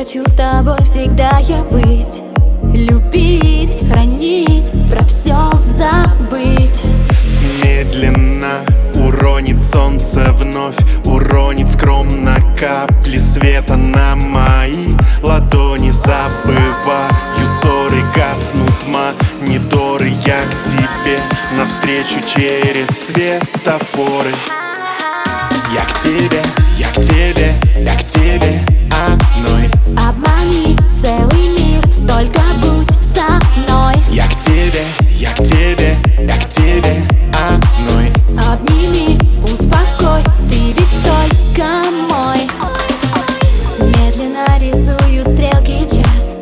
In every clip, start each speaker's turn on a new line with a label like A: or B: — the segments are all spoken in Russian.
A: хочу с тобой всегда я быть, любить, хранить, про все забыть.
B: Медленно уронит солнце вновь, уронит скромно капли света на мои ладони. Забываю ссоры, гаснут мониторы. Я к тебе навстречу через светофоры. Я к тебе, я к тебе, я к тебе одной.
A: Обмани целый мир, только будь со мной.
B: Я к тебе, я к тебе, я к тебе одной.
A: Обними, успокой, ты ведь только мой. Медленно рисуют стрелки час,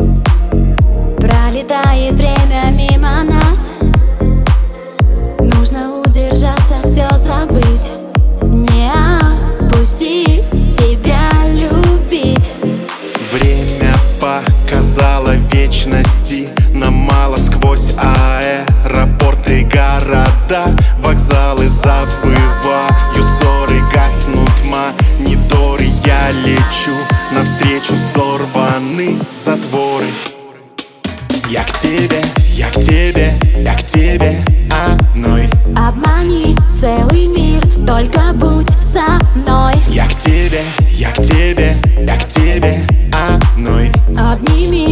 A: пролетает время мимо нас. Нужно удержаться, все забыть, не опустить, тебя любить.
B: Время показало вечности, нам мало сквозь аэропорты, города, вокзалы. Забываю ссоры, гаснут мониторы. Я лечу навстречу, сорваны затворы. Я к тебе, я к тебе, я к тебе одной.
A: Обмани целый мир, только будь со мной.
B: Я к тебе, я к тебе, я к тебе одной.
A: Обними